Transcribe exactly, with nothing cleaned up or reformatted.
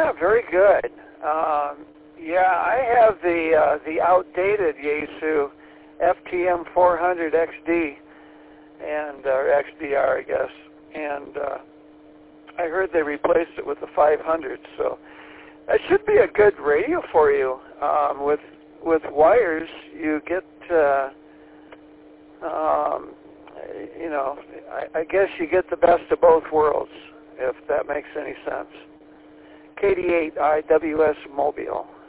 Yeah, very good. Um, yeah, I have the uh, the outdated Yaesu F T M four hundred X D and or X D R, I guess, and uh, I heard they replaced it with the five hundred. So that should be a good radio for you. Um, with with wires, you get uh, um, you know, I, I guess you get the best of both worlds, if that makes any sense. K D eight I W S Mobile.